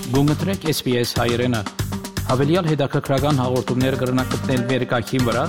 Գումտրեք SPS հայրենը։ Հավելյալ հետաքրքրական հաղորդումներ կգրնակցնել վերկայքին վրա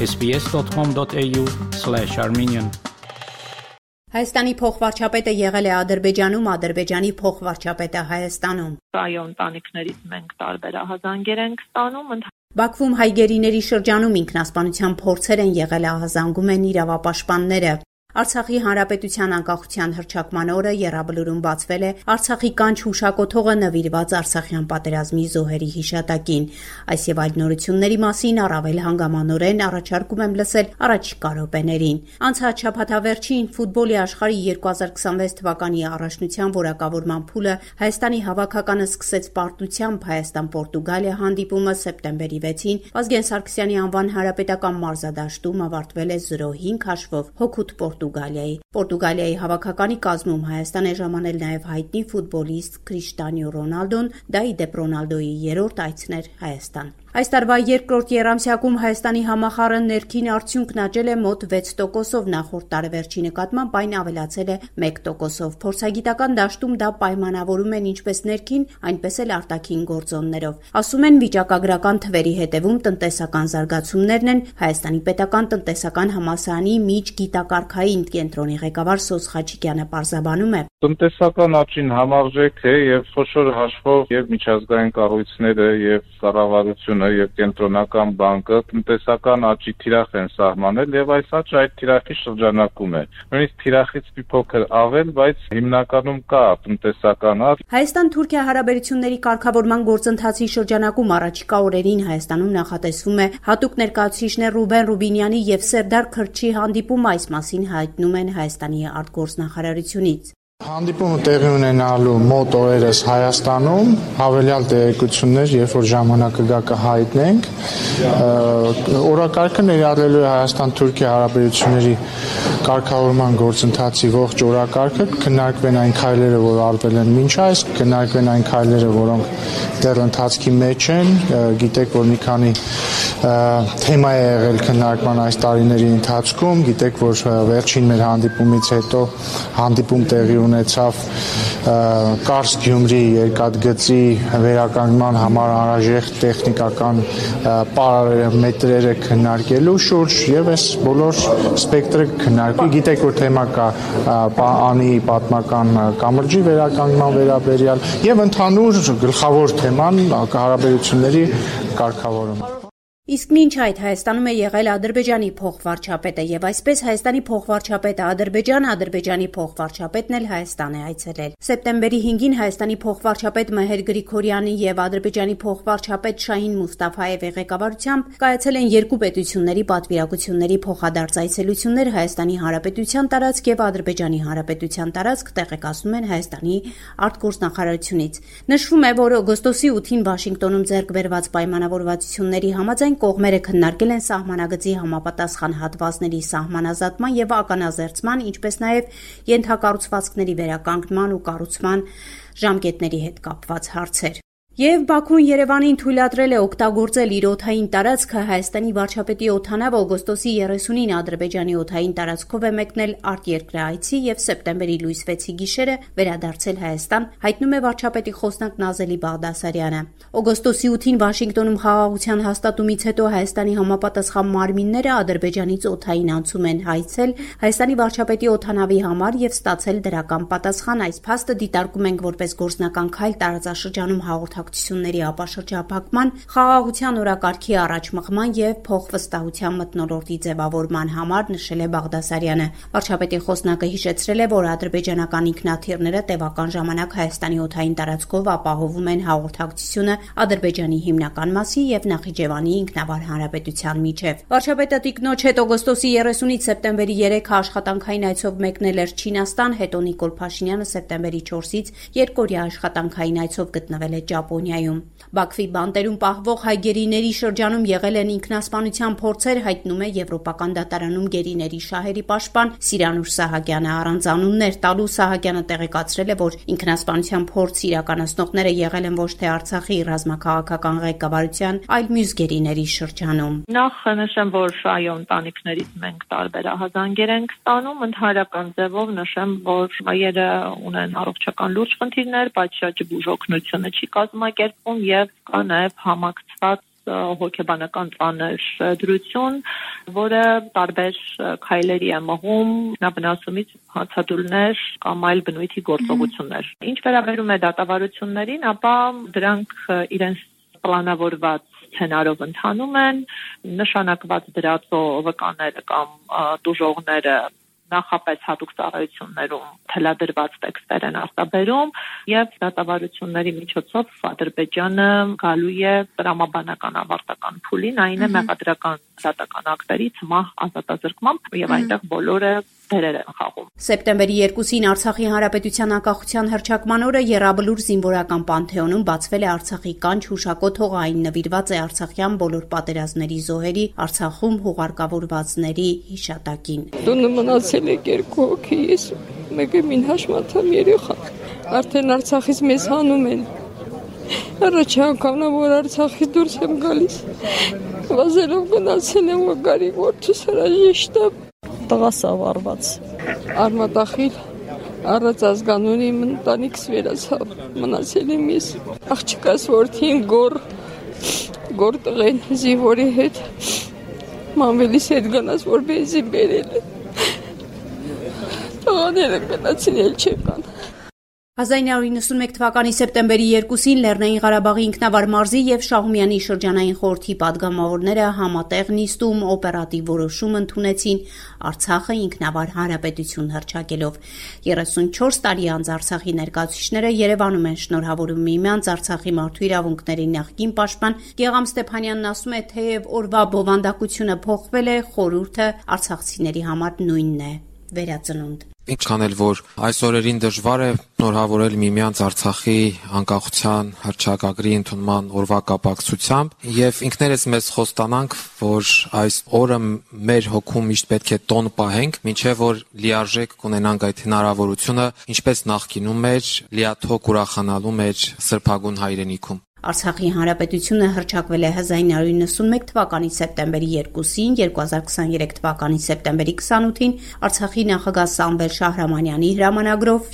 sbs.com.au/armenian Հայաստանի փոխվարչապետը եղել է Ադրբեջանում, Ադրբեջանի փոխվարչապետը Հայաստանում։ Այո, ընտանիքներից մենք տարբեր ահազանգեր ենք ստանում։ Բաքվում հայ գերիների շրջանում ինքնասպանության փորձեր են եղել, ահազանգում են իրավապաշտպանները։ Արցախի հանրապետության անկախության հռչակման օրը եռաբլուրում բացվել է Արցախի կանչ հուշակոթողը նվիրված արցախյան պատերազմի զոհերի հիշատակին։ Այս եւ այլ նորությունների մասին առավել հանգամանորեն առաջարկում եմ լսել առաջիկա րոպեներին։ Անցած շաբաթավերջին ֆուտբոլի աշխարհի 2026 թվականի առաջնության որակավորման փուլը Հայաստանի հավաքականը սկսեց պարտությամբ Հայաստան-Պորտուգալիա հանդիպումը սեպտեմբերի 6-ին Վազգեն Սարգսյանի անվան հանրապետական մարզադաշտում ավարտվել է 0-5 հաշվով հօգուտ Պորտուգալիայի հավաքականի կազմում Հայաստան է ժամանել նաև հայտնի ֆուտբոլիստ Քրիշտիանո Ռոնալդոն, դա ի դեպ Ռոնալդոյի երրորդ այցն էր Հայաստան։ Այս տարվա երկրորդ եռամսյակում Հայաստանի համախառը ներքին արդյունքն աճել է մոտ 6%-ով, նախորդ տարեվերջի նկատմամբ այն ավելացել է 1%-ով։ Փորձագիտական դաշտում դա պայմանավորում են ինչպես ներքին, այնպես էլ արտաքին գործոններով։ Ասում են վիճակագրական թվերի հետևում տնտեսական զարգացումներն են, Հայաստանի պետական տնտեսական համալսարանի միջգիտակարգային կենտրոնի ղեկավար Սոս Խաչիկյանը պարզաբանում է. Տնտեսական աճին համարժեք է եւ խոշոր հաշվով եւ միջազգային կառույցները եւ կառավարությունը եւ կենտրոնական բանկը տնտեսական աճի թիրախ են սահմանել եւ այս աճը այդ թիրախի շրջանակում է։ Նույնիսկ թիրախից մի փոքր ավել, բայց հիմնականում կա տնտեսական աճ։ Հայաստան-Թուրքիա հարաբերությունների կարգավորման գործընթացի շրջանակում առաջիկա օրերին Հայաստանում նախատեսվում է հատուկ ներկայացուցիչներ Ռուբեն Ռուբինյանի եւ Սերդար Քրչի հանդիպում, այս մասին հայտնում են Հայաստանի արտգործնախարարությունից։ Հանդիպումը տեղի ունենալու մոտ օրերս Հայաստանում, հավելյալ տեղեկություններ, երբ որ ժամանակը գա կհայտնենք, օրակարգը ներառելու է Հայաստան-Թուրքիա հարաբերությունների կարգավորման գործընթացի ողջ օրակարգը, քննարկվեն այն քայլերը, որ արվել են մինչ այս, քննարկվեն այն քայլերը, որոնք դեռ ընթացքի մեջ են, գիտեք, որ մի քանի թեմա է եղել քննարկման այս տարիների ընթացքում, գիտեք, որ վերջին մեր հանդիպումից հետո հանդիպում տեղի ունեցավ Կարս-Գյումրի երկաթգծի վերականգնման համար անհրաժեշտ տեխնիկական պարամետրերը քննարկելու շուրջ եւ այս բոլոր սպեկտրը քննարկվի։ Գիտեք, որ թեմա կա անի պատմական կամրջի վերականգնման վերաբերյալ եւ ընդհանուր գլխավոր թեման հարաբերությունների կարգավորումը։ Իսկ մինչ այդ Հայաստանում է եղել Ադրբեջանի փոխվարչապետը եւ այսպես Հայաստանի փոխվարչապետը Ադրբեջանի փոխվարչապետն էլ Հայաստան է այցելել։ Սեպտեմբերի 5-ին Հայաստանի փոխվարչապետ Մեհեր Գրիգորյանի եւ Ադրբեջանի փոխվարչապետ Շահին Մուստաֆայևի ղեկավարությամբ կայացել են երկու պետությունների պատվիրակությունների փոխադարձ այցելություններ Հայաստանի Հանրապետության տարածք եւ Ադրբեջանի Հանրապետության տարածք, տեղեկացնում են Հայաստանի արտգործնախարարությունից։ Նշվում է, որ օգոստոսի 8-ին Վաշինգտոնում ձեռք բերված պայմանավորվածությունների համաձայն կողմերը քննարկել են սահմանագծի համապատասխան հատվածների սահմանազատման եւ ականազերծման, ինչպես նաեւ ենթակառուցվածքների վերականգնման ու կառուցման ժամկետների հետ կապված հարցեր։ Եվ Բաքուն Երևանին թույլատրել է օգտագործել իր օդային տարածքը Հայաստանի վարչապետի օդանավը օգոստոսի 30-ին Ադրբեջանի օդային տարածքով է մեկնել արտերկրայցի եւ սեպտեմբերի լույս 6-ի գիշերը վերադարձել Հայաստան, հայտնում է վարչապետի խոսնակ Նազելի Բաղդասարյանը։ Օգոստոսի 8-ին Վաշինգտոնում խաղաղության հաստատումից հետո Հայաստանի համապատասխան մարմինները Ադրբեջանից օդային անցում են հայցել Հայաստանի վարչապետի օդանավի համար եւ ստացել դրական պատասխան։ Այս փաստը դիտարկում ենք որպես գործնական քայլ տարածաշրջանում հաղորդակցությունների ապաշրջափակման, խաղաղության օրակարգի առաջմղման եւ փոխվստահության մթնոլորտի ձևավորման համար, նշել է Բաղդասարյանը։ Վարչապետի խոսնակը հիշեցրել է, որ ադրբեջանական ինքնաթիռները տևական ժամանակ Հայաստանի օդային տարածքով ապահովում են հաղորդակցությունը Ադրբեջանի հիմնական մասի եւ Նախիջևանի ինքնավար հանրապետության միջև։ Վարչապետը տիկնոջ հետ օգոստոսի 30-ից սեպտեմբերի 3-ը աշխատանքային այցով մեկնել էր Չինաստան, հետո Նիկոլ Փաշինյանը սեպտեմբերի 4-ից երկօրյա աշխատանքային այցով գտնվել է Ճապոնիայում։ Բաքվի բանտերում պահվող հայ գերիների շրջանում եղել են ինքնասպանության փորձեր, հայտնում է Եվրոպական դատարանում գերիների շահերի պաշտպան Սիրանուշ Սահակյանը։ Առանց անուններ տալու Սահակյանը տեղեկացրել է, որ ինքնասպանության փորձ իրականացնողները եղել են ոչ թե Արցախի ռազմաքաղաքական ղեկավարության, այլ մյուս գերիների շրջանում։ Նախ նշեմ, որ այո, ընտանիքներից մենք տարբեր ահազանգեր ենք ստանում, ընդհանրական ձևով նշեմ, որ հայերը ունեն առողջական լուրջ խնդիրներ, բայց բուժօգնությունը չի կազմակերպվում եւ կա նաեւ համակցված հոգեբանական ծանր դրություն, որը տարբեր քայլերի է մղում, վնասումից հացադուլներ կամ այլ բնույթի գործողություններ։ Ինչ վերաբերում է դատավարություններին, ապա դրանք իրենց պլանավորված սցենարով ընթանում են, նշանակված դրածո վկաները կամ տուժողները նախապես հատուկ ծառայություններում թելադրված տեքստեր են արտաբերում եւ դատավարությունների միջոցով Ադրբեջանը գալու է տրամաբանական ավարտական փուլին, այն է մեղադրական դատական ակտերի ցմահ ազատազրկմամբ եւ այնտեղ բոլորը դերեր են խաղում։ Սեպտեմբերի 2-ին Արցախի Հանրապետության անկախության հռչակման օրը Եռաբլուր զինվորական պանթեոնում բացվել է Արցախի կանչ հուշակոթ հողային նվիրված է արցախյան բոլոր պատերազմների զոհերի, Արցախում հուղարկավորվածների հիշատակին։ Տունը մնացել է 2 հոգի, ես մեկը մին հաշմատամ երեխա։ Արդեն Արցախից մեզ հանում են։ Առաջ անգամն որ Արցախից դուրս եմ գալիս։ Վազելով գնացել եմ գարի գործս հրաժեշտը։ Տղաս ավարված, արմատախիլ, առած ազգանունի ընտանիքս վերացավ, մնացել եմ ես, աղջկաս որդին գոր տղեն զինվորի հետ, մանվելիս հետ գնաց, որ բենզին բերել է, տղաները գնացին էլ չեկան։ 1991 թվականի սեպտեմբերի 2-ին Լեռնային Ղարաբաղի ինքնավար մարզի եւ Շահումյանի շրջանային խորհրդի падգամավորները համատեղ նիստում օպերատիվ որոշում ընդունեցին Արցախը ինքնավար հանրապետություն հռչակելով։ 34 տարի անց Արցախի ներկայացուցիչները Երևանում են շնորհավորում միմյանց Արցախի մարդու իրավունքների նախկին պաշտպան Գեգամ Ստեփանյանն ասում է, թեև օրվա բովանդակությունը փոխվել է, խորհուրդը արցախցիների համար նույնն է՝ վերածնունդ։ Ինչքան էլ որ այս օրերին դժվար է շնորհավորել միմյանց Արցախի անկախության հռչակագրի ընդունման օրվա կապակցությամբ եւ ինքներս մեզ խոստանանք, որ այս օրը մեր հոգում միշտ պետք է տոն պահենք, մինչեւ որ լիարժեք կունենանք այդ հնարավորությունը, ինչպես նախկինում էր, լիաթոք ուրախանալու մեր սրբագուն հայրենիքում։ Արցախի հանրապետությունը հռչակվել է 1991 թվականի սեպտեմբերի 2-ին, 2023 թվականի սեպտեմբերի 28-ին Արցախի նախագահ Սամվել Շահրամանյանի հրամանագրով,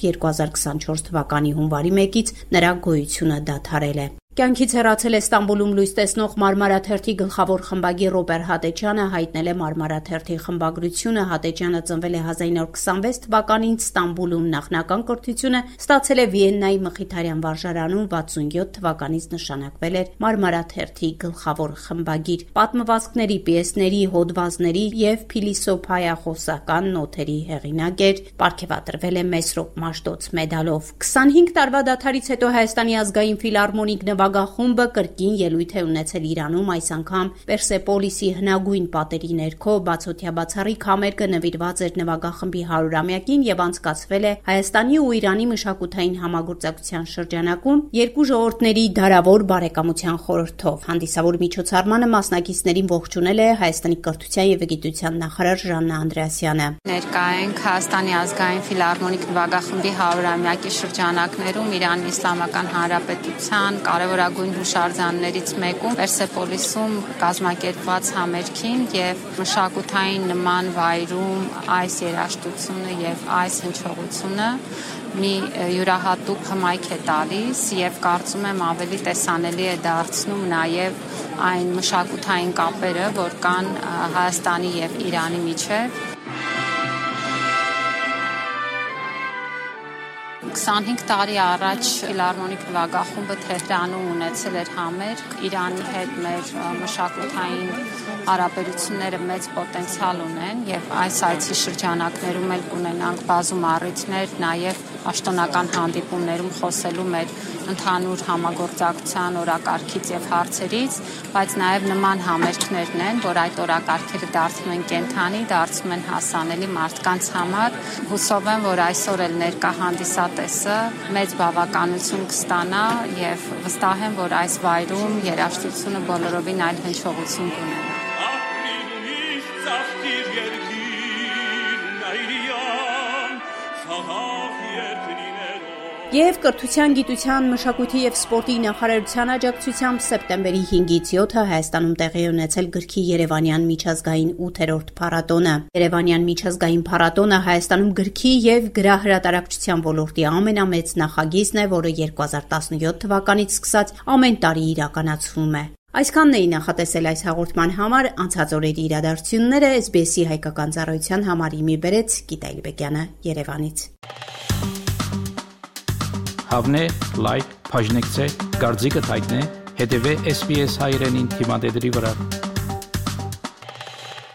2024 թվականի հունվարի 1-ից նրա գոյությունը դադարել է։ Կյանքից հեռացել է Ստամբուլում լույս տեսնող Մարմարաթերթի գլխավոր խմբագիր Ռոբեր Հատեչյանը, հայտնել է Մարմարաթերթի խմբագրությունը։ Հատեչյանը ծնվել է 1926 թվականին Ստամբուլում, նախնական կրթությունը ստացել է Վիեննայի Մխիթարյան վարժարանում, 67 թվականից նշանակվել էր Մարմարաթերթի գլխավոր խմբագիր։ Պատմվածքների, պիեսների, հոդվածների եւ փիլիսոփայախոսական նոթերի հեղինակ էր, պարգևատրվել է Մեսրոպ Մաշտոց մեդալով։ 25 տարվա դադարից հետո Հայաստանի ազգային ֆիլհարմոնիկ նվագախումբը կրկին ելույթ է ունեցել Իրանում, այս անգամ Պերսեպոլիսի հնագույն պատերի ներքո բացօթյա բացառիկ համերգը նվիրված էր նվագախմբի 100-ամյակին եւ անցկացվել է Հայաստանի ու Իրանի մշակութային համագործակցության շրջանակում երկու ժողովուրդների դարավոր բարեկամության խորհրդով։ Հանդիսավոր միջոցառմանը մասնակիցներին ողջունել է Հայաստանի կրթության եւ գիտության նախարար Ժաննա Անդրեասյանը։ Ներկա ենք Հայաստանի ազգային ֆիլհարմոնիկ նվագախմբի 100-ամյակի շրջանակներում Իրանի Իսլամական Հանրապետության կարևորագույն հուշարձաններից մեկում Պերսեպոլիսում կազմակերպված համերգին եւ մշակութային նման վայրում այս երաժշտությունը եւ այս հնչողությունը մի յուրահատուկ հմայք է տալիս եւ կարծում եմ ավելի տեսանելի է դարձնում նաեւ այն մշակութային կապերը, որ կան Հայաստանի եւ Իրանի միջեւ։ 25 տարի առաջ ֆիլհարմոնիկ նվագախումբը Թեհրանում ունեցել էր համերգ, Իրանի հետ մեր մշակութային հարաբերությունները մեծ պոտենցիալ ունեն եւ այս այցի շրջանակներում էլ կունենանք բազում առիթներ նաեւ պաշտոնական հանդիպումներում խոսելու մեր ընդհանուր համագործակցության օրակարգից եւ հարցերից, բայց նաեւ նման համերգներն են, որ այդ օրակարգերը դարձնում են կենթանի, դարձնում են հասանելի մարդկանց համար։ Հուսով եմ, որ այսօր էլ ներկա հանդիսատեսը մեծ բավականություն կստանա եւ վստահ եմ, որ այս վայրում երաժշտությունը բոլորովին այլ հնչողություն կունենա։ Եվ կրթության, գիտության, մշակույթի եւ սպորտի նախարարության աջակցությամբ սեպտեմբերի 5-ից 7-ը Հայաստանում տեղի ունեցել գրքի Երևանյան միջազգային 8-րդ փառատոնը։ Երևանյան միջազգային փառատոնը Հայաստանում գրքի եւ գրահրատարակչության ոլորտի ամենամեծ նախագիծն է, որը 2017 թվականից սկսած ամեն տարի իրականացվում է։ Այսքանն էի նախատեսել այս հաղորդման համար, անցած օրերի իրադարձությունները SBS-ի հայկական ծառայության համար իմի բերեց Գիտա Իլբեկյանը Երևանից։ Հավնե, լայք, բաժնեկցե, դարձիկը թայտնե, հետևե SBS հայրենին թիմադեդի վրա։